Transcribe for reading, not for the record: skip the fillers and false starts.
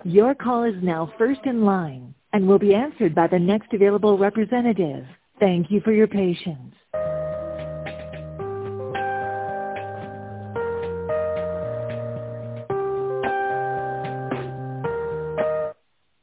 Your call is now first in line and will be answered by the next available representative. Thank you for your patience.